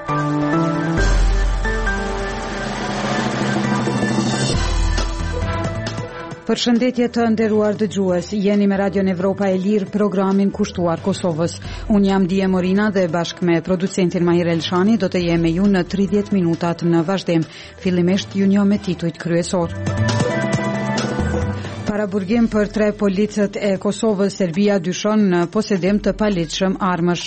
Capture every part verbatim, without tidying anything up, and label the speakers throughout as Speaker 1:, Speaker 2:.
Speaker 1: Përshëndetje të nderuar dëgjues, jeni me Radion Evropa e Lirë, programin kushtuar Kosovës. Unë jam Dije Morina dhe bashkë me producentin Mahir Elshani do të jem me ju në tridhjetë minutat në vazhdim. Fillimisht ju njoh me titujt kryesor. Paraburgim për tre policët e Kosovës, Serbia dyshon në posedim të paligjshëm armësh.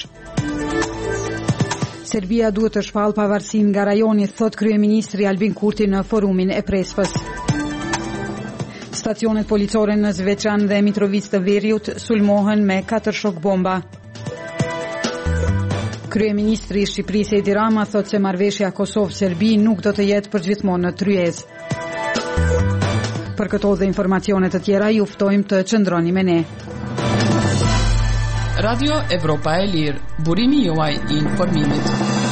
Speaker 1: Serbia duhet të shpallë pavarësinë nga rajoni, thot kryeministri Albin Kurti në forumin e Prespës. Stacionet policore në Zveçan dhe Mitrovic të Veriut sulmohen me katër shok bomba. Kryeministri i Shqipërisë Edi Rama thot se marrëveshja Kosovë-Serbi nuk do të jetë përgjithmonë në tryezë. Për këto dhe informacione të tjera ju ftojmë të qëndroni me ne.
Speaker 2: Radio Evropa e Lirë, burimi juaj i informimit.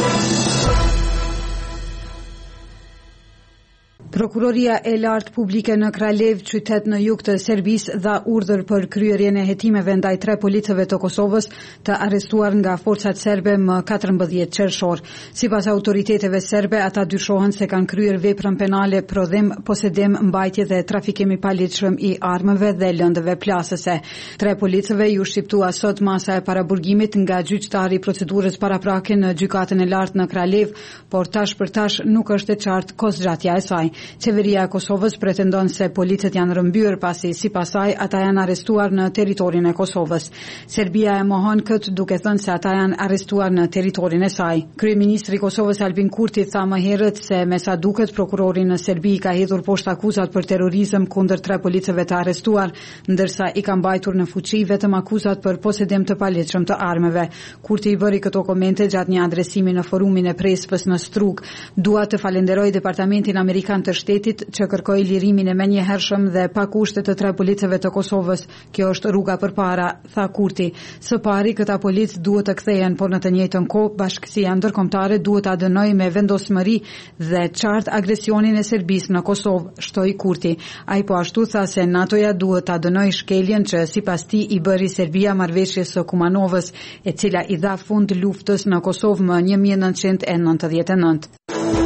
Speaker 1: Prokuroria e lartë publike në Kraljev, qytet në jug të Serbisë, dha urdhër për kryerjen e hetimeve ndaj tre policëve të Kosovës të arrestuar nga forcat serbe më katërmbëdhjetë qershor. Sipas autoriteteve serbe, ata dyshohen se kanë kryer veprën penale prodhim, posedim, mbajtje dhe trafikim i paligjshëm i armëve dhe lëndëve plasëse. Tre policëve ju shqiptua sot masa e paraburgimit nga gjyqtari i procedurës paraprake në gjykatën e lartë në Kraljev, por tash për tash nuk është e qartë kohëzgjatja e saj. Qeveria e Kosovës pretendon se policët janë rëmbyer pasi sipas saj ata janë arrestuar në territorin e Kosovës. Serbia e mohon këtë duke thënë se ata janë arrestuar në territorin e saj. Kryeministri i Kosovës Albin Kurti tha më herët se me sa duket prokurori në Serbi ka hedhur poshtë akuzat për terrorizëm kundër tre policëve të arrestuar, ndërsa i ka mbajtur në fuqi vetëm akuzat për posedim të paligjshëm të armëve. Kurti i bëri këto komente gjatë një adresimi në forumin e Prespës në Strug. Dua të falenderoj Departamentin Amerikan të shtetit që kërkoi lirimin e menjëhershëm dhe pa kushte të tre policëve të Kosovës. Kjo është rruga përpara, tha Kurti. Së pari këta policë duhet të kthehen, por në të njëjtën kohë bashkësia ndërkombëtare duhet ta dënojë me vendosmëri dhe qartë agresionin e Serbisë në Kosovë, shtoi Kurti. Ai po ashtu tha se NATO-ja duhet ta dënojë shkeljen që sipas tij i bëri Serbia marrëveshjes së Kumanovës, e cila i dha fund luftës në Kosovë më një mijë e nëntëqind e nëntëdhjetë e nëntë.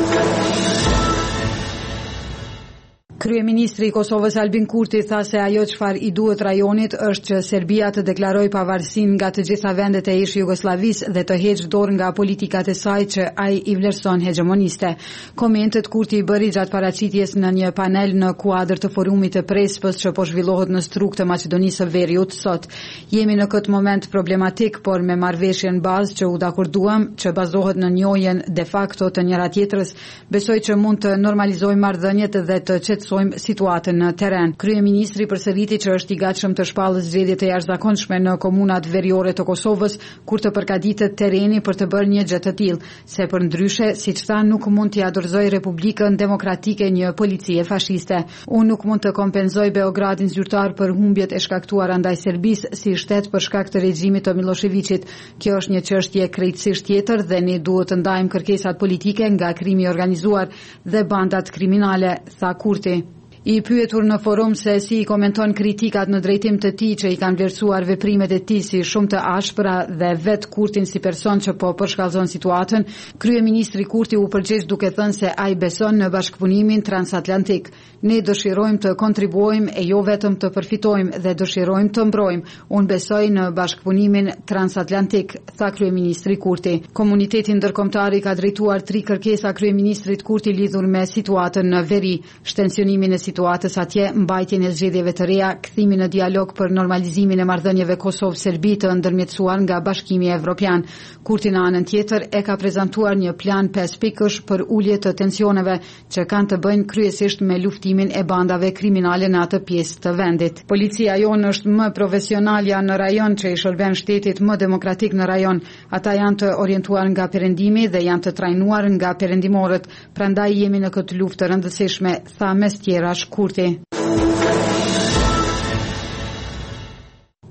Speaker 1: Kryeministri i Kosovës Albin Kurti tha se ajo çfarë i duhet rajonit është që Serbia të deklarojë pavarësinë nga të gjitha vendet e ish Jugosllavisë dhe të heqë dorë nga politikat e saj që ai i vlerëson hegemoniste. Komentet Kurti i bëri gjatë paraqitjes në një panel në kuadër të forumit të Prespës që po zhvillohet në Strug të Maqedonisë së Veriut sot. Jemi në këtë moment problematik, por me marrëveshjen bazë që u dakorduam, që bazohet në njohjen de facto të njëra tjetrës, besoj që mund të normalizojmë marrëdhëniet dhe të qetësojmë situatën në teren. Kryeministri përsëriti që është i gatshëm të shpallë zgjedhje të jashtëzakonshme në komunat veriore të Kosovës kur të përgatitet tereni për të bërë një gjë të tillë, se përndryshe, siç tha, nuk mund t'i dorëzoj Republikën Demokratike një policie fashiste. Unë nuk mund të kompenzoj Beogradin zyrtar për humbjet e shkaktuara ndaj Serbisë si shtet për shkak të regjimit të Miloševićit. Kjo është një çështje krejtësisht tjetër dhe ne duhet të ndajmë kërkesat politike nga krimi i organizuar dhe bandat kriminale, tha Kurti. I pyetur në forum se si i komenton kritikat në drejtim të tij që i kanë vlerësuar veprimet e tij si shumë të ashpra dhe vet Kurtin si person që po përshkallëzon situatën, kryeministri Kurti u përgjigj duke thënë se ai beson në bashkëpunimin transatlantik. Ne dëshirojmë të kontribuojmë e jo vetëm të përfitojmë dhe dëshirojmë të mbrojmë. Unë besoj në bashkëpunimin transatlantik, tha kryeministri Kurti. Komuniteti ndërkombëtar i ka drejtuar tri kërkesa kryeministrit Kurti lidhur me situatën në veri, shtensionimin e situatës atje, mbajtjen e zgjedhjeve të reja, kthimin në dialog për normalizimin e marrëdhënieve Kosovë-Serbi të ndërmjetësuar nga Bashkimi Evropian. Kurti në anën tjetër e ka prezantuar një plan pesë pikësh për ulje të tensioneve që kanë të bëjnë kryesisht me luftimin e bandave kriminale në atë pjesë të vendit. Policia jonë është më profesionalja në rajon që i shërben shtetit më demokratik në rajon. Ata janë të orientuar nga perëndimi dhe janë të trajnuar nga perëndimorët, prandaj jemi në këtë luftë të rëndësishme, tha mes tjera Kurti.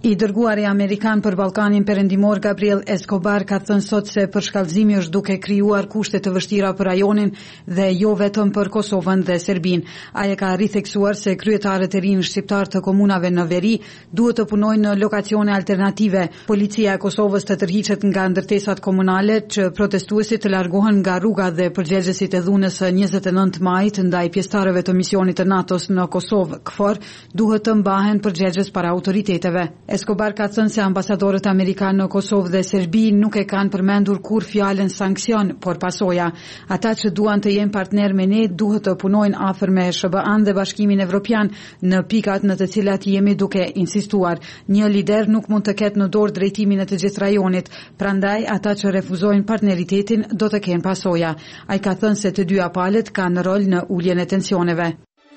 Speaker 1: I dërguari amerikan për Ballkanin Perëndimor Gabriel Escobar ka thënë sot se përshkallëzimi është duke krijuar kushte të vështira për rajonin dhe jo vetëm për Kosovën dhe Serbinë. Ai ka ritheksuar se kryetarët e rinj shqiptar të komunave në veri duhet të punojnë në lokacione alternative. Policia e Kosovës të tërhiqet nga ndërtesat komunale që protestuesit të largohen nga rruga dhe përgjegjësit e dhunës së njëzet e nëntë majit ndaj pjesëtarëve të misionit të NATO-s në Kosovë, K F O R, duhet të mbahen përgjegjës para autoriteteve. Escobar ka thënë se ambasadorët amerikanë në Kosovë dhe Serbi nuk e kanë përmendur kur fjalën sankcion, por pasoja. Ata që duan të jenë partner me ne duhet të punojnë afër me S B A-n dhe Bashkimin Evropian në pikat në të cilat jemi duke insistuar. Një lider nuk mund të ketë në dorë drejtimin e të gjithë rajonit, prandaj ata që refuzojnë partneritetin do të kenë pasoja. Ai ka thënë se të dyja palët kanë rol në uljen e tensioneve.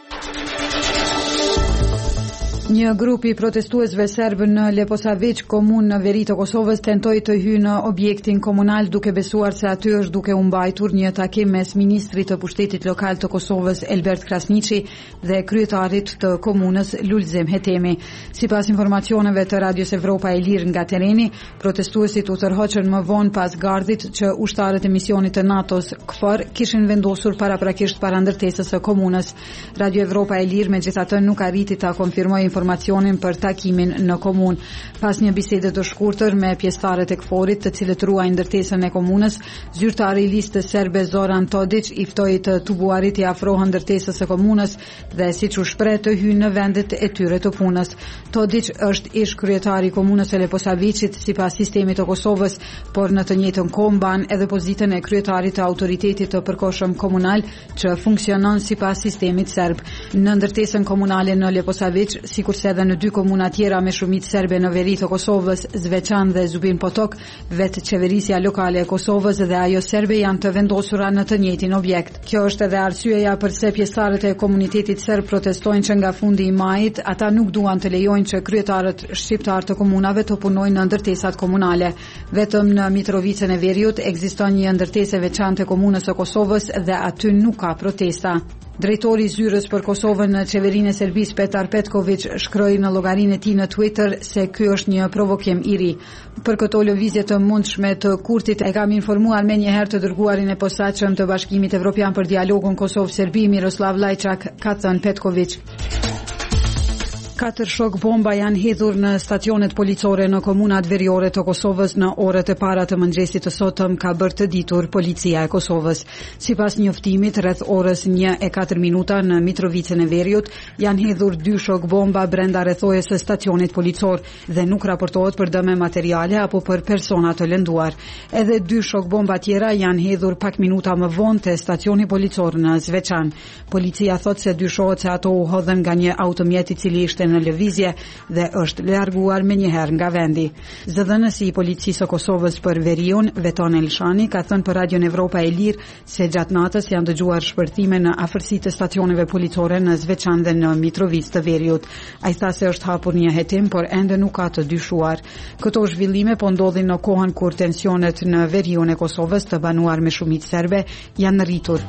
Speaker 1: Një grup i protestuesve serb në Leposavić, komunë në veri të Kosovës, tentoi të hyjë në objektin komunal duke besuar se aty është duke u mbajtur një takim mes ministrit të pushtetit lokal të Kosovës Elbert Krasniqi dhe kryetarit të komunës Lulzim Hetemi. Sipas informacioneve të Radios Evropa e Lirë nga tereni, protestuesit u tërhoqën më vonë pas gardhit që ushtarët e misionit të NATO-s K F O R kishin vendosur paraprakisht para ndërtesës së komunës. Radio Evropa e Lirë megjithatë nuk arriti ta konfirmojë informacionin për takimin në komunë. Pas një bisede të shkurtër me pjesëtarët e K F O R-it, të cilët ruajnë ndërtesën e komunës, zyrtari i listës serbe Zoran Todić i ftoi të tubuarit i afrohen ndërtesës së komunës dhe siç u shpreh të hyjnë në vendet e tyre të punës. Todić është ish kryetari i komunës së Leposavićit sipas sistemit të Kosovës, por në të njëjtën kohë mban edhe pozitën e kryetarit të autoritetit të përkohshëm komunal që funksionon sipas sistemit serb. Në ndërtesën komunale në Leposavić, sikurse edhe në dy komuna tjera me shumicë serbe në veri të Kosovës, Zveçan dhe Zubin Potok, vetë qeverisja lokale e Kosovës dhe ajo serbe janë të vendosura në të njëjtin objekt. Kjo është edhe arsyeja pse pjesëtarët e komunitetit serb protestojnë që nga fundi i majit ata nuk duan të lejojnë që kryetarët shqiptar të komunave të punojnë në ndërtesat komunale. Vetëm në Mitrovicën e Veriut ekziston një ndërtesë e veçantë e komunës së Kosovës dhe aty nuk ka protesta. Drejtori i zyrës për Kosovën në qeverinë e Serbisë Petar Petković shkroi në llogarinë e tij në Twitter se ky është një provokim i ri. Për këto lëvizje të mundshme të Kurtit e kam informuar menjëherë të dërguarin e posaçëm të Bashkimit Evropian për dialogun Kosovë-Serbi Miroslav Lajçak, ka thënë Petković. Katër shok bomba janë hedhur në stacionet policore në komunat veriore të Kosovës në orët e para të mëngjesit të sotëm, ka bërë të ditur policia e Kosovës. Sipas njoftimit, rreth orës një e katër minuta në Mitrovicën e Veriut janë hedhur dy shok bomba brenda rrethojës së stacionit policor dhe nuk raportohet për dëme materiale apo për persona të lënduar. Edhe dy shok bomba tjera janë hedhur pak minuta më vonë te stacioni policor në Zveçan. Policia thot se dyshohet se ato u hodhen nga një automjet i cili ishte në lëvizje dhe është larguar menjëherë nga vendi. Zëdhënësi i policisë së Kosovës për Veriun, Veton Elshani, ka thënë për Radion Evropa e Lirë se gjatë natës janë dëgjuar shpërthime në afërsi të stacioneve policore në Zveçan dhe në Mitrovicë të Veriut. Ai tha se është hapur një hetim, por ende nuk ka të dyshuar. Këto zhvillime po ndodhin në kohën kur tensionet në Veriun e Kosovës, të banuar me shumicë serbe, janë rritur.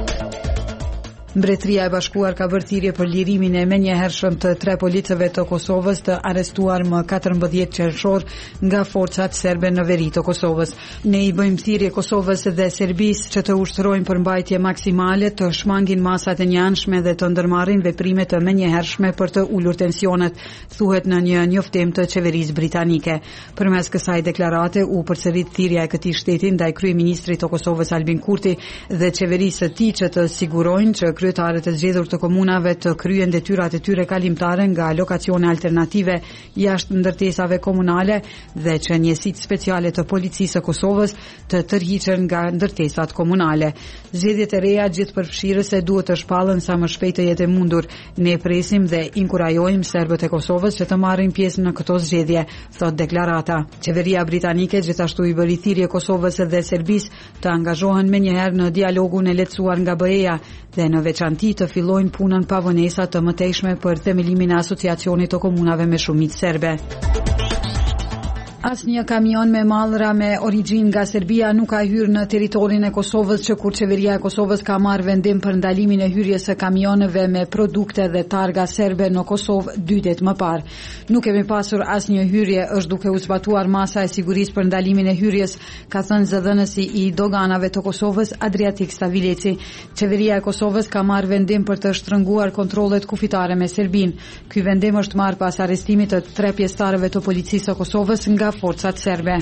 Speaker 1: Mbretëria e Bashkuar ka bërë thirrje për lirimin e menjëhershëm të tre policëve të Kosovës të arrestuar më katërmbëdhjetë qershor nga forcat serbe në veri të Kosovës. Ne i bëjmë thirrje Kosovës dhe Serbisë që të ushtrojnë përmbajtje maksimale, të shmangin masat e njëanshme dhe të ndërmarrin veprime të menjëhershme për të ulur tensionet, thuhet në një njoftim të qeverisë britanike. Përmes kësaj deklarate u përsërit thirrja e këtij shteti ndaj kryeministrit të Kosovës Albin Kurti dhe qeverisë së tij që të sigurojnë që kryetarët e zgjedhur të komunave të kryen detyrat e tyre kalimtare nga lokacione alternative jashtë ndërtesave komunale dhe që njësitë speciale të policisë së Kosovës të tërhiqen nga ndërtesat komunale. Zgjedhjet e reja gjithëpërfshirëse duhet të shpallën sa më shpejt të jetë e mundur. Ne presim dhe inkurajojmë serbët e Kosovës që të marrin pjesë në këto zgjedhje, thot deklarata. Qeveria britanike gjithashtu i bëri thirrje Kosovës dhe Serbisë të angazhohen menjëherë në dialogun e lehtësuar nga B E-ja dhe në veçanti të fillojnë punën pa vonesa të mëtejshme për themelimin e asociacionit të komunave me shumicë serbe. Asnjë kamion me mallra me origjinë nga Serbia nuk ka hyrë në territorin e Kosovës, që kur qeveria e Kosovës ka marrë vendim për ndalimin e hyrjes së kamioneve me produkte dhe targa serbe në Kosovë dy ditë më parë. Nuk kemi pasur asnjë hyrje, është duke u zbatuar masa e sigurisë për ndalimin e hyrjes, ka thënë zëdhënësi i doganave të Kosovës Adriatik Stavileci. Qeveria e Kosovës ka marrë vendim për të shtrënguar kontrollet kufitare me Serbinë. Ky vendim është marrë pas arrestimit të tre pjesëtarëve të policisë së Kosovës nga forcat serbe.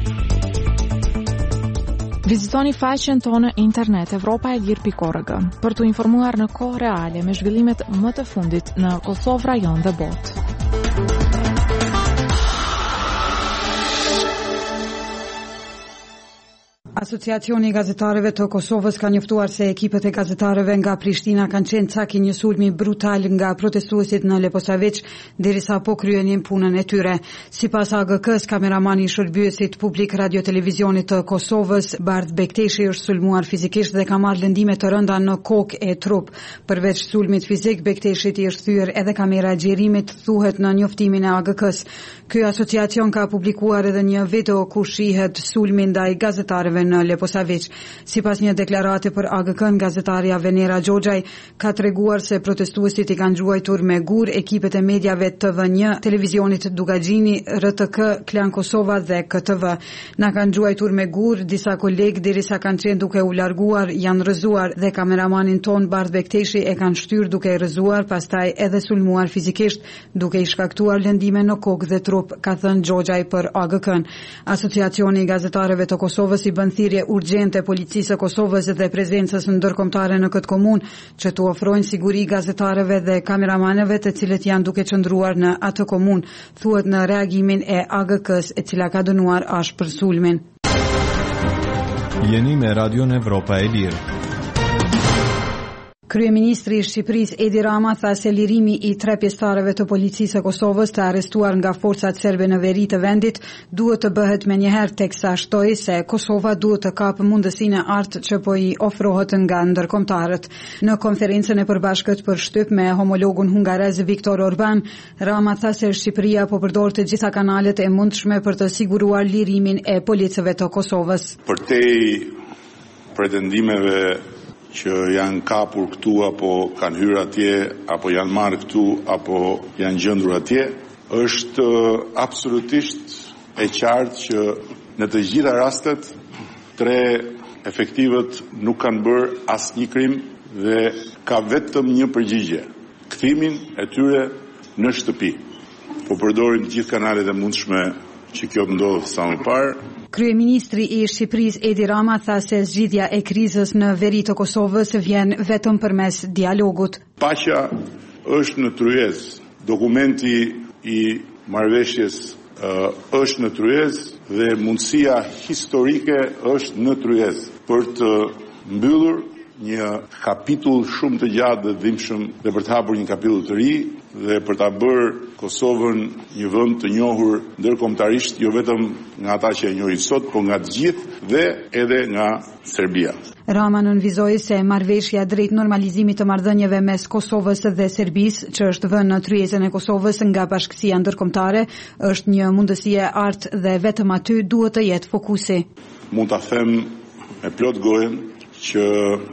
Speaker 3: Vizitoni faqen tonë internet evropa e lir pikë org për të informuar në kohë reale me zhvillimet më të fundit në Kosovë, rajon dhe botë.
Speaker 1: Asociacioni i gazetarëve të Kosovës ka njoftuar se ekipet e gazetarëve nga Prishtina kanë qenë caki një sulmi brutal nga protestuesit në Leposavić derisa po kryenin punën e tyre. Sipas A G K-s, kameramani i shërbyesit publik radio televizionit të Kosovës, Bardh Bekteshi, është sulmuar fizikisht dhe ka marrë lëndime të rënda në kokë e trup. Përveç sulmit fizik, Bekteshit i është thyer edhe kamera e xhirimit, thuhet në njoftimin e A G K-s. Ky asociacion ka publikuar edhe një video ku shihet sulmi ndaj gazetarëve në Leposavić. Sipas një deklarate për A G K-n, gazetarja Venera Gjogjaj ka treguar se protestuesit i kanë gjuajtur me gur ekipet e mediave T V një, televizionit Dugagjini, R T K, Klan Kosova dhe K T V. Na kanë gjuajtur me gur, disa kolegë derisa kanë qenë duke u larguar janë rrëzuar dhe kameramanin ton Bardh Bekteshi e kanë shtyr duke i rrëzuar, pastaj edhe sulmuar fizikisht duke i shkaktuar lëndime në kokë dhe trup, ka thënë Gjogjaj për A G K-n. Asociacioni i gazetarëve të Kosovës i bën thirrje urgjente policisë së Kosovës dhe prezencës ndërkombëtare në këtë komunë që të ofrojnë siguri gazetarëve dhe kameramanëve të cilët janë duke qëndruar në atë komunë, thuhet në reagimin e A G K-s, e cila ka dënuar ashpër sulmin.
Speaker 4: Jeni me Radion Evropa e Lirë.
Speaker 1: Kryeministri i Shqipërisë Edi Rama tha se lirimi i tre pjesëtarëve të policisë së Kosovës të arrestuar nga forcat serbe në veri të vendit duhet të bëhet menjëherë, teksa shtoi se Kosova duhet të kapë mundësinë e artë që po i ofrohet nga ndërkombëtarët. Në konferencën e përbashkët për shtyp me homologun hungarez Viktor Orban, Rama tha se Shqipëria po përdor të gjitha kanalet e mundshme për të siguruar lirimin e policëve të Kosovës.
Speaker 5: Përtej pretendimeve që janë kapur këtu apo kanë hyrë atje apo janë marrë këtu apo janë gjendur atje, është absolutisht e qartë që në të gjitha rastet tre efektivët nuk kanë bërë asnjë krim dhe ka vetëm një përgjigje: kthimin e tyre në shtëpi. Po përdorim të gjithë kanalet e mundshme që kjo të ndodhë sa më parë.
Speaker 1: Kryeministri i Shqipërisë Edi Rama tha se zgjidhja e krizës në veri të Kosovës vjen vetëm përmes dialogut.
Speaker 5: Paqja është në tryezë. Dokumenti i marrëveshjes uh, është në tryezë dhe mundësia historike është në tryezë për të mbyllur një kapitull shumë të gjatë dhe dhimbshëm dhe për të hapur një kapitull të ri dhe për ta bërë Kosovën një vend të njohur ndërkombëtarisht, jo vetëm nga ata që e njohin sot, por nga të gjithë dhe edhe nga Serbia.
Speaker 1: Rama nënvizoi se marrëveshja drejt normalizimit të marrëdhënieve mes Kosovës dhe Serbisë, që është vënë në tryezën e Kosovës nga Bashkësia Ndërkombëtare, është një mundësi e artë dhe vetëm aty duhet të jetë fokusi.
Speaker 5: Mund ta them me plot gojen që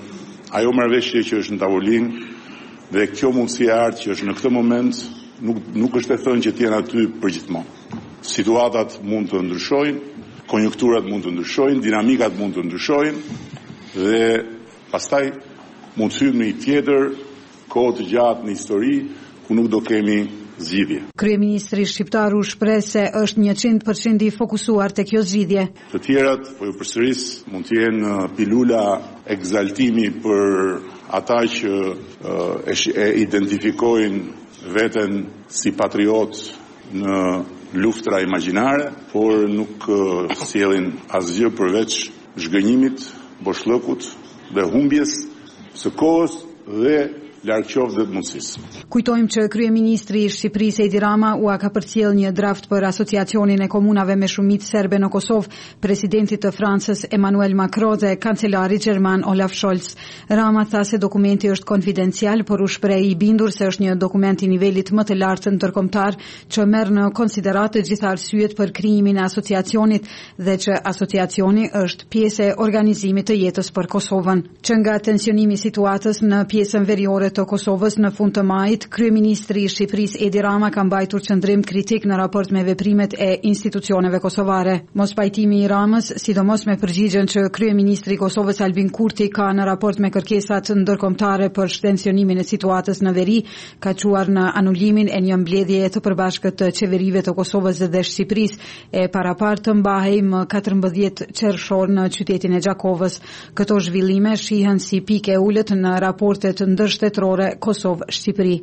Speaker 5: ajo marrëveshje që është në tavolinë dhe kjo mundësi e artë që është në këtë moment nuk, nuk është e thënë që t'jenë aty përgjithmonë. Situatat mund të ndryshojnë, konjunkturat mund të ndryshojnë, dinamikat mund të ndryshojnë dhe pastaj mund të hyjmë në një tjetër kohë të gjatë në histori ku nuk do kemi zgjidhje.
Speaker 1: Kryeministri shqiptar u shpreh se është njëqind përqind i fokusuar te kjo zgjidhje.
Speaker 5: Të tjerat, po ju përsëris, mund të jenë pilula egzaltimi për ata që uh, e identifikojnë veten si patriot në luftra imagjinare, por nuk uh, sjellin asgjë përveç zhgënjimit, boshllëkut dhe humbjes së kohës dhe larg qoftë dhe mundësisë.
Speaker 1: Kujtojmë që kryeministri i Shqipërisë Edi Rama u ka përcjell një draft për asociacionin e komunave me shumicë serbe në Kosovë, presidentit të Francës Emmanuel Macron dhe kancelari gjerman Olaf Scholz. Rama tha se dokumenti është konfidencial, por u shpreh i bindur se është një dokument i nivelit më të lartë ndërkombëtar që merr në konsiderat të gjitha arsyet për krijimin e asociacionit dhe që asociacioni është pjesë e organizimit të jetës për Kosovën. Që nga tensionimi i situatës në pjesën veriore të Kosovës në fund të majit, kryeministri i Shqipërisë Edi Rama ka mbajtur qëndrim kritik në raport me veprimet e institucioneve kosovare. Mos pajtimi i Ramës, sidomos me përgjigjen që kryeministri i Kosovës Albin Kurti ka në raport me kërkesat ndërkombëtare për shtensionimin e situatës në veri, ka quar në anulimin e një mbledhjeje të përbashkët të qeverive të Kosovës dhe Shqipërisë e parapartë të mbahej më katërmbëdhjetë qershor në qytetin e Gjakovës. Këto zhvillime shihen si pikë e ulët në raportet ndërshtetërore Kosovë-Shqipëri.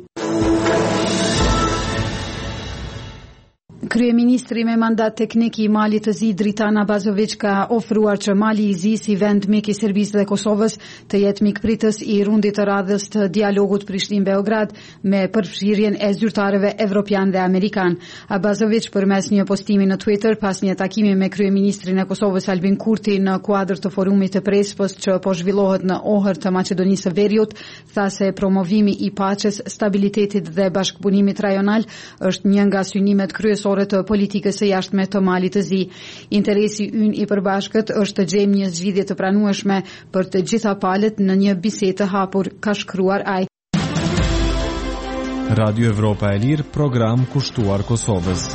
Speaker 1: Kryeministri me mandat teknik i Malit të Zi Dritan Abazović ka ofruar që Mali i Zi si vend mik i Serbisë dhe Kosovës të jetë mikpritës i rundit të radhës të dialogut Prishtinë-Beograd me përfshirjen e zyrtarëve evropian dhe amerikan. Abazović përmes një postimi në Twitter pas një takimi me kryeministrin e Kosovës Albin Kurti në kuadër të forumit të Prespës që po zhvillohet në Ohër të Maqedonisë së Veriut, tha se promovimi i paqes, stabilitetit dhe bashkëpunimit rajonal është një nga synimet kryesore të politikës së jashtme të Malit të Zi. Interesi ynë i përbashkët është të gjejmë një zgjidhje të pranueshme për të gjitha palët në një bisedë të hapur, ka shkruar ai.
Speaker 4: Radio Evropa e Lirë, program kushtuar Kosovës.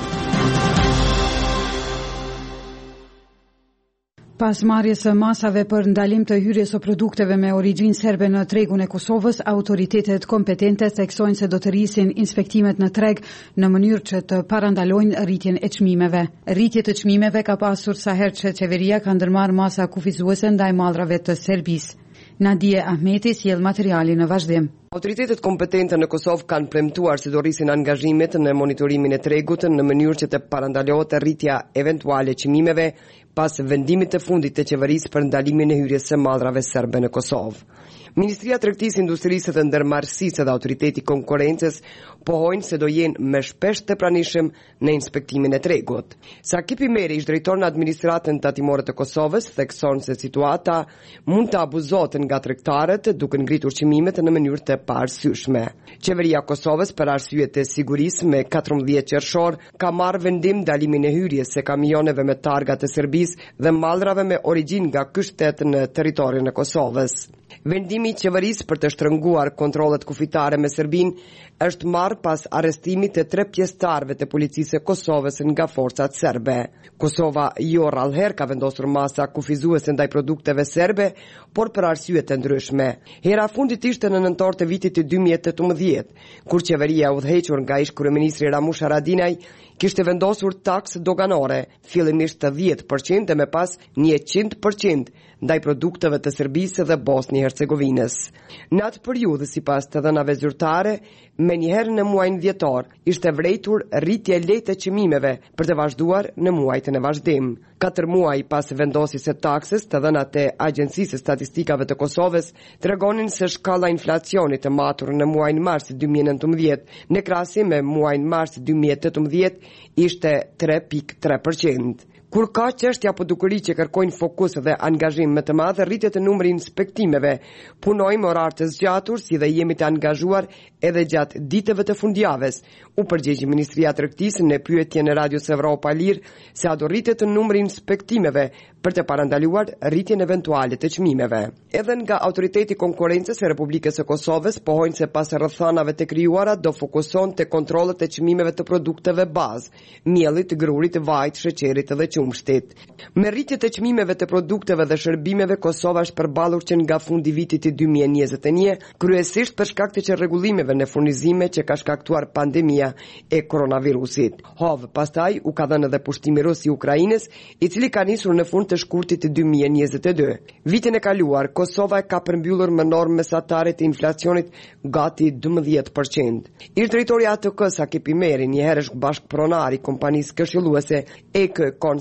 Speaker 1: Pas marrjes së masave për ndalim të hyrjes së produkteve me origjinë serbe në tregun e Kosovës, autoritetet kompetente theksojnë se do të rrisin inspektimet në treg në mënyrë që të parandalojnë rritjen e çmimeve. Rritje të çmimeve ka pasur sa herë që qeveria ka ndërmarrë masa kufizuese ndaj mallrave të Serbisë. Nadie Ahmeti sjell materialin në vazhdim.
Speaker 6: Autoritetet kompetente në Kosovë kanë premtuar se do rrisin angazhimet në monitorimin e tregut në mënyrë që të parandalohet rritja eventuale e çmimeve pas vendimit të fundit të qeverisë për ndalimin e hyrjes së mallrave serbe në Kosovë. Ministria e Tregtisë, Industrisë dhe Ndërmarrësisë dhe Autoriteti i Konkurrencës pohojnë se do jenë më shpesh të pranishëm në inspektimin e tregut. Sakip Imeri, ish drejtor në administratën tatimore të Kosovës, thekson se situata mund të abuzohet nga tregtarët duke ngritur çmimet në mënyrë të paarsyeshme. Qeveria e Kosovës, për arsye të sigurisë, me katërmbëdhjetë qershor ka marrë vendim ndalimin e hyrjes së kamioneve me targa të Serbisë dhe mallrave me origjinë nga ky shtet në territorin e Kosovës. Vendimi i qeverisë për të shtrënguar kontrollet kufitare me Serbinë është marrë pas arrestimit të tre pjesëtarëve të policisë së Kosovës nga forcat serbe. Kosova jo rrallëherë ka vendosur masa kufizuese ndaj produkteve serbe, por për arsye të ndryshme. Hera fundit ishte në nëntor të vitit të dy mijë e tetëmbëdhjetë, kur qeveria udhëhequr nga ish kryeministri Ramush Haradinaj kishte vendosur taksë doganore, fillimisht të dhjetë përqind dhe më pas njëqind përqind ndaj produkteve të Serbisë dhe Bosni-Hercegovinës. Në atë periudhë, sipas të dhënave zyrtare, menjëherë në muajin dhjetor ishte vërejtur rritje lehtë e çmimeve për të vazhduar në muajin e vazhdim. Katër muaj pas vendosjes së taksës, të dhënat e Agjencisë së Statistikave të Kosovës tregonin se shkalla e inflacionit të matur në muajin mars dy mijë e nëntëmbëdhjetë në krahasim me muajin mars dy mijë e tetëmbëdhjetë ishte tre pikë tre përqind. Kur ka çështja apo dukuri që kërkojnë fokus dhe angazhim më të madh, rritet e numri inspektimeve. Punojmë orar të zgjatur, si dhe jemi të angazhuar edhe gjatë ditëve të fundjavës. U përgjigj Ministria e Tregtisë në pyetje në Radio Evropa Lirë se a do rritet numri inspektimeve për të parandaluar rritjen eventuale të çmimeve. Edhe nga Autoriteti i Konkurrencës e Republikës së Kosovës pohojnë se pas rrethanave të krijuara do fokuson te kontrollet e çmimeve të produkteve bazë, miellit, grurit, vajit, sheqerit dhe qumshtit. Me rritjet e çmimeve të produkteve dhe shërbimeve, Kosova është përballur që nga fundi vitit të dy mijë e njëzet e një, kryesisht për shkak të çrregullimeve në furnizime që ka shkaktuar pandemia e koronavirusit. Hov, pastaj u ka dhënë edhe pushtimi rus i Ukrainës, i cili ka nisur në fund të shkurtit të dy mijë e njëzet e dy. Vitin e kaluar, Kosova ka përmbyllur me normë mesatare të inflacionit gati dymbëdhjetë përqind. Ish drejtori A T K Sakip Imeri, një herësh bashkëpronar i kompanisë këshilluese E K Konsult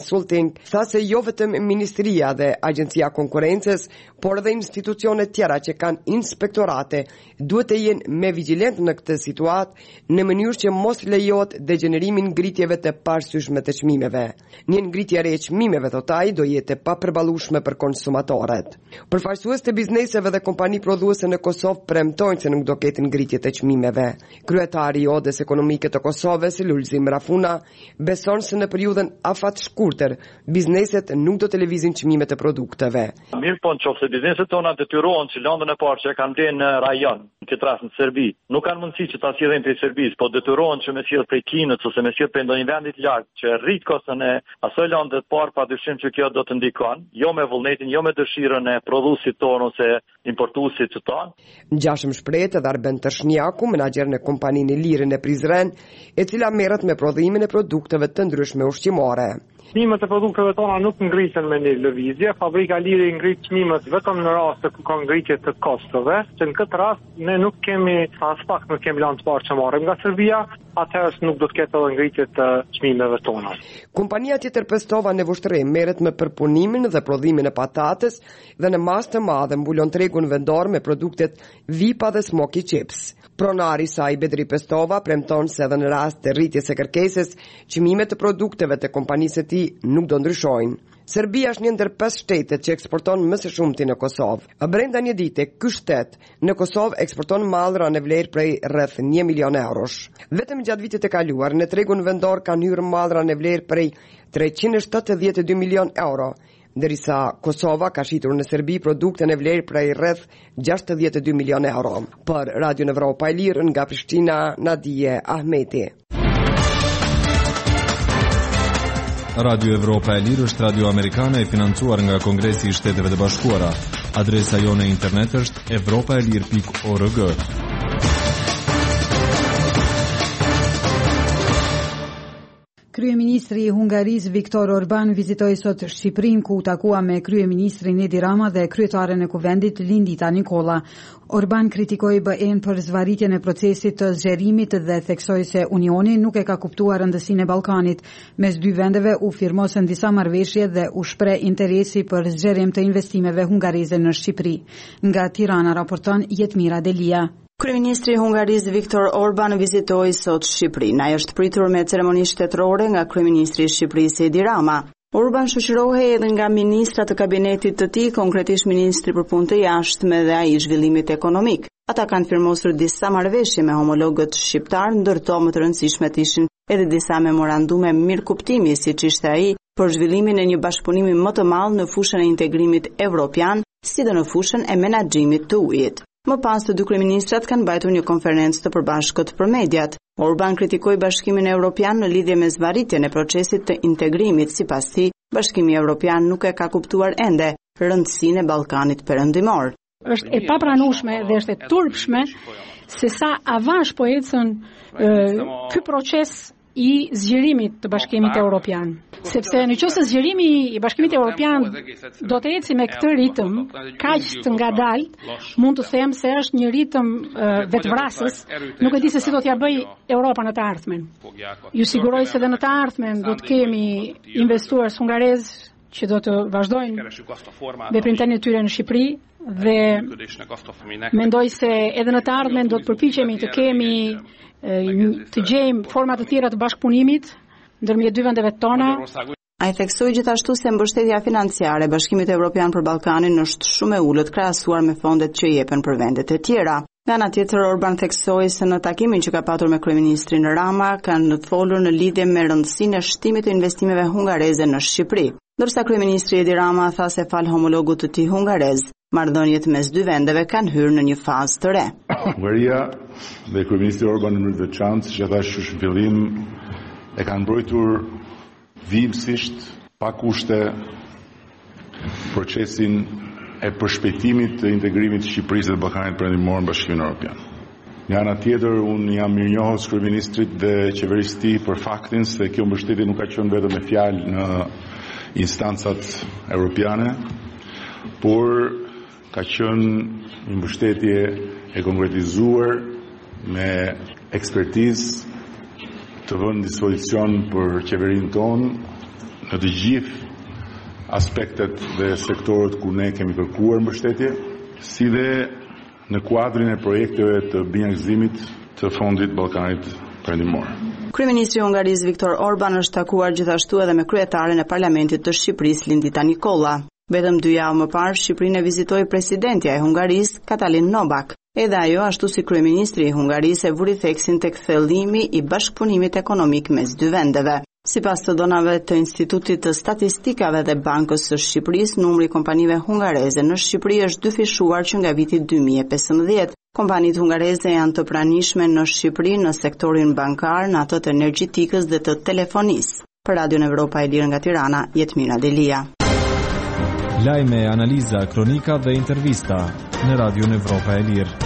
Speaker 6: Consulting tha se jo vetëm Ministria dhe Agjencia Konkurrencës, por edhe institucionet tjera që kanë inspektorate duhet të jenë me vigjilent në këtë situatë në mënyrë që mos lejohet degenerimi i ngritjeve të parësyeshme të çmimeve. Një ngritje re e çmimeve thot ai do jetë e papërballueshme për konsumatorët. Përfaqësues të bizneseve dhe kompani prodhuese në Kosovë premtojnë se nuk do ketë ngritje të çmimeve. Kryetari i Odës Ekonomike të Kosovës, Lulzim Rafuna, beson se në periudhën afat shkurtër bizneset nuk do të lëvizin çmimet e produkteve.
Speaker 7: Mirë po nëse bizneset tona detyrohen që landën e parë që kanë blerë në rajon, në këtë rast në Serbi, nuk kanë mundësi që ta sjellin prej Serbisë, po detyrohen që me sjell prej Kinës ose me sjell prej ndonjë vendi të lartë që rrit kostën e asoj lande të parë, padyshim që kjo do të ndikon, jo me vullnetin, jo me dëshirën e prodhuesit tonë ose importuesit të tonë.
Speaker 6: Ngjashëm shprehet edhe Arben Tashnjaku, menaxher në kompaninë Lirën e Prizren, e cila merret me prodhimin e produkteve të ndryshme ushqimore.
Speaker 8: Çmimet e produkteve tona nuk ngriten me një lëvizje, fabrika Liri ngrit çmimet vetëm në rast se ka ngritje të kostove, që në këtë rast ne nuk kemi as pak nuk kemi lanë të parë që marrim nga Serbia, atëherë nuk do të ketë edhe ngritje të çmimeve tona.
Speaker 6: Kompania tjetër Pestova në Vushtrem merret me përpunimin dhe prodhimin e patates dhe në masë të madhe mbulon tregun vendor me produktet Vipa dhe Smoky Chips. Pronari i saj Bedri Pestova premton se edhe në rast të rritjes së kërkesës, çmimet të produkteve të kompanisë së tij nuk do ndryshojnë. Serbia është një ndër pesë shtetet që eksporton më së shumti në Kosovë. Brenda një dite, ky shtet në Kosovë eksporton mallra në vlerë prej rreth një milion eurosh. Vetëm gjatë vitit të kaluar në tregun vendor kanë hyrë mallra në vlerë prej treqind e shtatëdhjetë e dy milion euro, ndërsa Kosova ka shitur në Serbi produkte në vlerë prej rreth gjashtëdhjetë e dy milion euro. Për Radio Evropa e Lirë nga Prishtina, Nadije Ahmeti.
Speaker 4: Radio Evropa e Lirë është radio amerikane e financuar nga Kongresi i Shteteve të Bashkuara. Adresa jone e internet është evropaelir pikë org.
Speaker 1: Kryeministri i Hungarisë Viktor Orban vizitoi sot Shqipërinë ku u takua me kryeministrin Edi Rama dhe kryetaren e kuvendit Lindita Nikola. Orban kritikoi B E-n për zvarritjen e procesit të zgjerimit dhe theksoi se Unioni nuk e ka kuptuar rëndësinë e Ballkanit. Mes dy vendeve u firmosën disa marrëveshje dhe u shpreh interesi për zgjerim të investimeve hungareze në Shqipëri. Nga Tirana raporton Jetmira Delia.
Speaker 9: Kryeministri i Hungarisë Viktor Orban vizitoi sot Shqipërinë. Ai është pritur me ceremoni shtetërore nga kryeministri i Shqipërisë Edi Rama. Orban shoqërohej edhe nga ministrat të kabinetit të tij, konkretisht ministri për punë të jashtme dhe ai i zhvillimit ekonomik. Ata kanë firmosur disa marrëveshje me homologët shqiptar, ndërto më të rëndësishmet ishin edhe disa memorandume mirëkuptimi, siç ishte ai, për zhvillimin e një bashkëpunimi më të madh në fushën e integrimit evropian, si dhe në fushën e menaxhimit të ujit. Më pas të dy kryeministrat kanë mbajtur një konferencë të përbashkët për mediat. Orban kritikoi Bashkimin Evropian në lidhje me zvarritjen e procesit të integrimit. Sipas tij, Bashkimi Evropian nuk e ka kuptuar ende rëndësinë e Ballkanit Perëndimor.
Speaker 10: Është e papranueshme dhe është e turpshme se sa avash po ecën ky proces i zgjerimit të Bashkimit Evropian. Sepse në qoftë se zgjerimi i Bashkimit Evropian do të ecë me këtë ritëm, kaq të ngadalt, mund të them se është një ritëm uh, vetvrasës, nuk e di se si do t'ja bëj Europa në të ardhmen. Ju siguroj se edhe në të ardhmen do të kemi investues hungarez që do të vazhdojnë veprimtarinë e tyre në Shqipëri dhe mendoj se edhe në të ardhmen do të përpiqemi të kemi të gjejmë forma të tjera të bashkëpunimit ndërmjet dy vendeve tona.
Speaker 9: Ai theksoi gjithashtu se mbështetja financiare e Bashkimit Evropian për Ballkanin është shumë e ulët krahasuar me fondet që jepen për vendet e tjera. Nga ana tjetër, Orban theksoi se në takimin që ka patur me kryeministrin Rama kanë folur në lidhje me rëndësinë e shtimit të investimeve hungareze në Shqipëri. Ndërsa kryeministri Edi Rama tha se fal homologut të tij hungarez, marrëdhëniet mes dy vendeve kanë hyrë në një fazë të re.
Speaker 5: Hungaria dhe kryeministri Orban në mënyrë të veçantë, që thash në fillim, e kanë mbrojtur vimësisht pa kushte procesin e përshpejtimit të integrimit të Shqipërisë dhe Ballkanit Perëndimor në Bashkimin Evropian. Nga ana tjetër, unë jam mirënjohës kryeministrit dhe qeverisë së tij për faktin se kjo mbështetje nuk ka qenë vetëm me fjalë në instancat europiane, por ka qenë një mbështetje e konkretizuar me ekspertizë të vënë në dispozicion për qeverinë tonë në të gjithë aspektet dhe sektorët ku ne kemi kërkuar mbështetje, si dhe në kuadrin e projekteve të binjakëzimit të Fondit Ballkanit Perëndimor.
Speaker 9: Kryeministri i Hungarisë Viktor Orban është takuar gjithashtu edhe me kryetaren e Parlamentit të Shqipërisë Lindita Nikolla. Vetëm dy javë më parë Shqipërinë e vizitoi presidentja e Hungarisë Katalin Novak. Edhe ajo, ashtu si kryeministri i Hungarisë, e vuri theksin tek thellimi i bashkëpunimit ekonomik mes dy vendeve. Sipas të dhënave të Institutit të Statistikave dhe Bankës së Shqipërisë, numri i kompanive hungareze në Shqipëri është dyfishuar që nga viti dy mijë e pesëmbëdhjetë. Kompanitë hungareze janë të pranishme në Shqipëri në sektorin bankar, në atë të energjetikës dhe të telefonisë. Për Radion Evropa e Lirë nga Tirana, Jetmira Delia.
Speaker 4: Lajme, analiza, kronika dhe intervista në Radion Evropa e Lirë.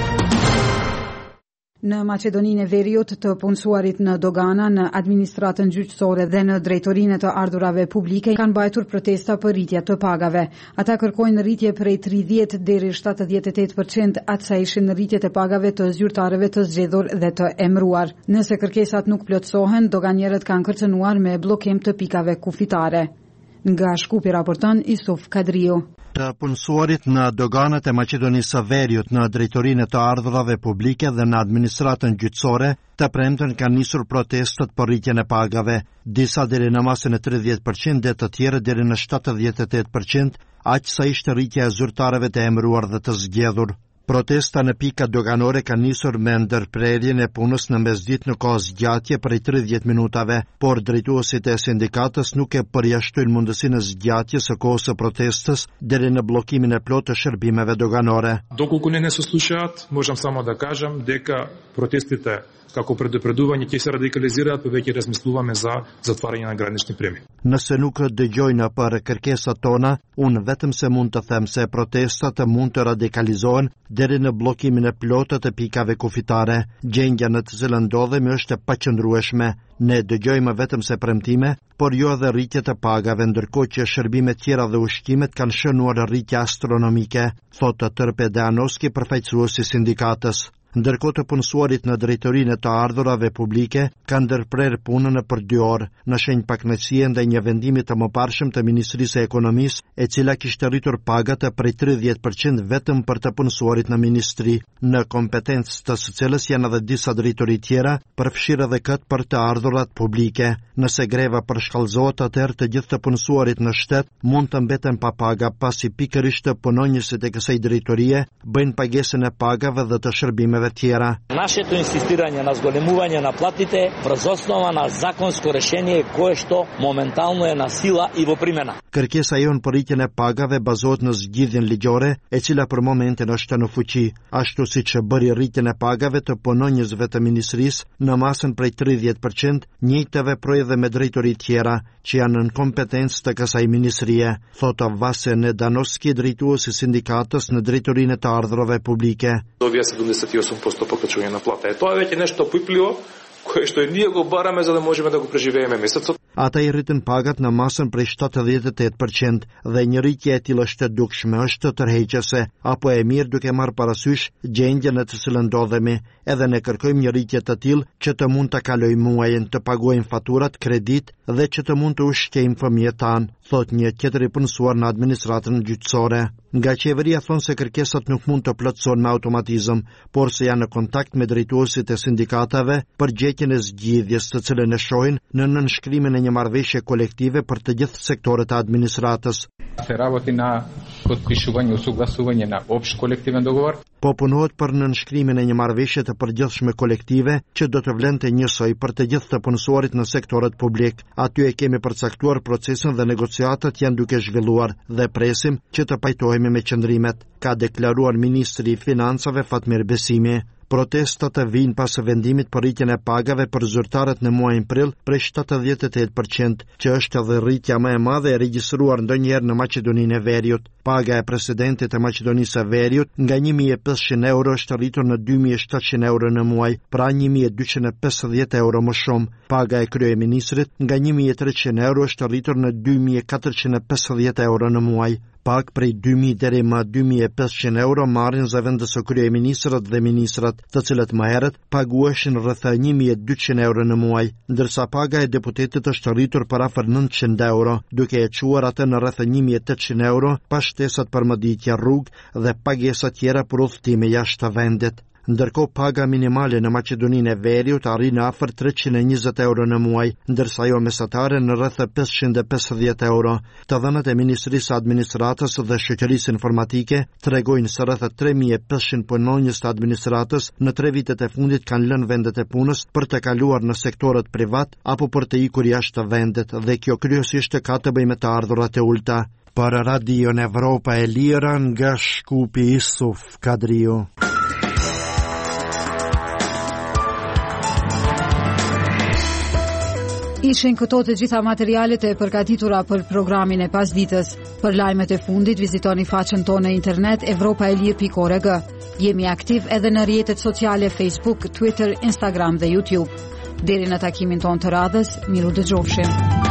Speaker 1: Në Maqedoninë e Veriut të punësuarit në dogana, në administratën gjyqësore dhe në drejtorinë të ardhurave publike kanë mbajtur protesta për rritje të pagave. Ata kërkojnë rritje prej tridhjetë deri shtatëdhjetë e tetë përqind atë sa ishin rritjet e pagave të zyrtarëve të zgjedhur dhe të emëruar. Nëse kërkesat nuk plotësohen, doganierët kanë kërcënuar me bllokim të pikave kufitare. Nga Shkupi raporton Isuf Kadriu.
Speaker 11: Të punësuarit në doganat e Maqedonisë së Veriut, në drejtorinë të ardhurave publike dhe në administratën gjyqësore, të premten kanë nisur protestat për rritjen e pagave, disa deri në masën e tridhjetë përqind dhe të tjerë deri në shtatëdhjetë e tetë përqind, aq sa ishte rritja e zyrtarëve të emëruar dhe të zgjedhur. Protesta në pika doganore ka nisur me ndërprerjen e punës në mesditë në kohë zgjatje prej tridhjetë minutave, por drejtuesit e sindikatës nuk e përjashtojnë mundësinë e zgjatjes së kohës së protestës deri në bllokimin e plotë të shërbimeve doganore.
Speaker 12: Доколку не се случаат, можам само да кажам дека протестите како предупредување ќе се радикализираат, повеќе размислуваме за затварање на гранични преми.
Speaker 11: Nëse nuk dëgjojnë për kërkesat tona, unë vetëm se mund të them se protestat mund të radikalizohen deri në bllokimin e plotë të pikave kufitare. Gjendja në të cilën ndodhemi është e paqëndrueshme. Ne dëgjojmë vetëm se premtime, por jo edhe rritje të pagave, ndërkohë që shërbimet tjera dhe ushqimet kanë shënuar rritje astronomike, thotë Tërpe Deanoski, përfaqësuesi i sindikatës. Ndërkohë të punësuarit në drejtorinë të ardhurave publike kanë ndërprer punën për dy orë, në shenjë pakënaqësie ndaj një vendimi të mëparshëm të Ministrisë së Ekonomisë, e cila kishte rritur pagat prej tridhjetë përqind vetëm për të punësuarit në ministri, në kompetencë të së cilës janë edhe disa drejtori tjera, përfshirë edhe këtë për të ardhurat publike. Nëse greva përshkallëzohet, atëherë të gjithë të punësuarit në shtet mund të mbeten pa paga, pasi pikërisht punonjësit e kësaj drejtorie bëjnë pagesën e pagave dhe të shërbimeve tjera.
Speaker 13: Нашето инсистирање на зголемување на платите врз основа на законско решение кое што моментално е на сила и во примена.
Speaker 11: Kërkesa jonë për rritjen e pagave bazohet në zgjidhjen ligjore, e cila për momentin është në fuqi, ashtu siç bëri rritjen e pagave të punonjësve të ministrisë në masën prej tridhjetë përqind, njëjtë veproi edhe me drejtori tjera që janë në kompetencë të kësaj ministrie, thotë Vase Nedanoski, drejtuesi i sindikatës në drejtorinë të ardhurave publike.
Speaker 12: седемдесет и осум проценти покачување на плата. Е, тоа е веќе нешто пипливо, кое што и ние го бараме за да можеме да го преживееме месецот.
Speaker 11: Ata i rritën pagat në masën prej shtatëdhjetë e tetë përqind dhe një rritje e tillë është e dukshme, është tërheqëse, apo e mirë duke marrë parasysh gjendjen në të cilën ndodhemi, edhe ne kërkojmë një rritje të tillë që të mund të kalojmë muajin, të paguajmë faturat, kredit dhe që të mund të ushqejmë fëmijët tanë, thot një tjetër i punësuar në administratën gjyqësore. Nga qeveria thonë se kërkesat nuk mund të plotësohen me automatizëm, por se janë në kontakt me drejtuesit e sindikatave për gjetjen e zgjidhjes, të cilën e shohin në nënshkrimin e një marrëveshje kolektive për të gjithë sektorët e administratës.
Speaker 14: Se работи на подпишување, усугласување на општ колективен договор.
Speaker 11: Po punohet për nënshkrimin e një marrëveshje të përgjithshme kolektive që do të vlente njësoj për të gjithë të punësuarit në sektorët publik. Aty e kemi përcaktuar procesin dhe negociatat janë duke zhvilluar dhe presim që të pajtohemi me qëndrimet, ka deklaruar Ministri i Financave Fatmir Besimi. Protestat e vijnë pas vendimit për rritjen e pagave për zyrtarët në muajin prill prej shtatëdhjetë e tetë përqind, që është edhe rritja më e madhe e regjistruar ndonjëherë në Maqedoninë e Veriut. Paga e presidentit të Maqedonisë së Veriut nga një mijë e pesëqind euro është rritur në dy mijë e shtatëqind euro në muaj, pra një mijë e dyqind e pesëdhjetë euro më shumë. Paga e kryeministrit nga një mijë e treqind euro është rritur në dy mijë e katërqind e pesëdhjetë euro në muaj. Pak prej dy mijë deri më dy mijë e pesëqind euro marrin zëvendës së kryeministrat dhe ministrat, të cilët më herët pagueshin rreth një mijë e dyqind euro në muaj, ndërsa paga e deputetit është rritur për afër nëntëqind euro, duke e quar atë në rreth një mijë e tetëqind euro pa shtesat për mëditje rrugë dhe pagesa tjera për udhëtime jashtë vendit. Ndërkohë paga minimale në Maqedoninë e Veriut arrin në afër treqind e njëzet euro në muaj, ndërsa ajo mesatare në rreth pesëqind e pesëdhjetë euro. Të dhënat e Ministrisë së Administratës dhe Shoqërisë Informatike tregojnë se rreth tre mijë e pesëqind punonjës të administratës në tre vitet e fundit kanë lënë vendet e punës për të kaluar në sektorët privat apo për të ikur jashtë vendit, dhe kjo kryesisht ka të bëjë me të ardhurat e ulta. Për Radion Evropa e Lira nga Shkupi, Isuf Kadriu.
Speaker 1: Ishin këto të gjitha materialet e përgatitura për programin e pasditës. Për lajmet e fundit vizitoni faqen tonë në internet evropaelir pikë org. Jemi aktiv edhe në rrjetet sociale Facebook, Twitter, Instagram dhe YouTube. Deri në takimin tonë të radhës, miru dëgjofshim.